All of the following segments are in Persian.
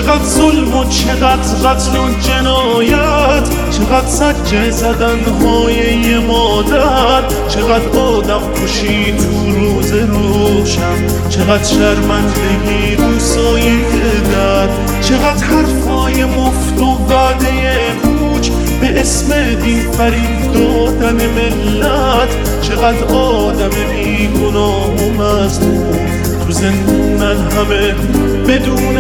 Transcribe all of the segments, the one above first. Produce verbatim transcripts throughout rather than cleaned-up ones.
چقدر ظلم و چقدر قتل و جنایت، چقدر سجه زدنهای یه مادر، چقدر آدم کشی تو روز روشن، چقدر شرمندگی رو سایه در، چقدر حرفای مفت و وعده پوچ به اسم دین فریب دادن ملت، چقدر آدم بیگناه و مظلوم تو زندونن همه بدون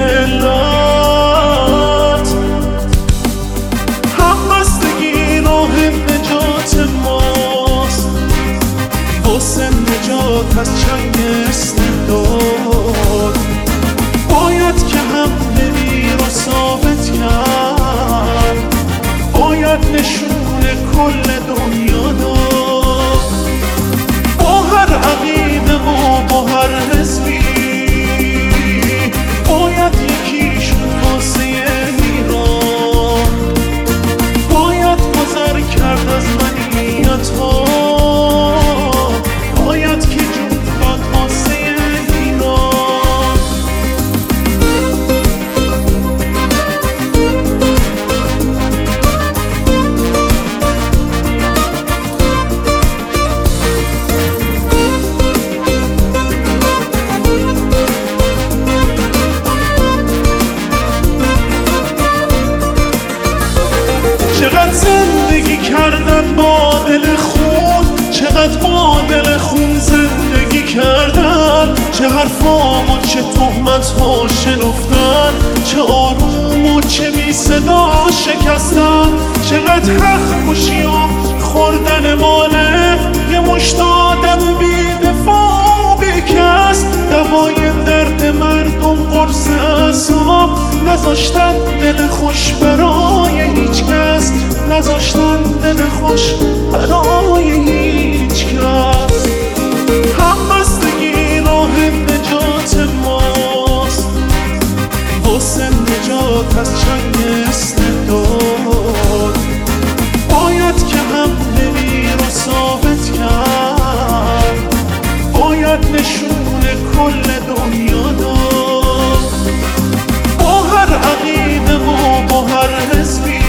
علت. همبستگی راه نجات ماست، واسه نجات از چنگ استبداد باید که حمله رو ثابت کرد، باید نشون کل دنیا داد. با هر عقیده و با هر حزبی باید یکی شد واسه ایران، باید گذر کرد از منیت ها، باید که جون داد واسه ایران. چقدر زندگی کردن با دل خون، چقدر با دل خون زندگی کردن، چه حرفا و چه تهمت ها شنفتن، چه آروم و چه بی صدا شکستن، چقدر حق کشی و خوردن ماله یه مشت آدم بی دفاع و بی کس، دوای درد مردم قرص اعصاب، نذاشتن دل خوش برای هیچ کس، نذاشتن دل خوش برای هیچ کس. همبستگی راه نجات ماست، واسه نجات از چنگ استبداد باید که حمله رو ثابت کرد، باید نشون کل دنیا داد. با هر عقیده و با هر حزبی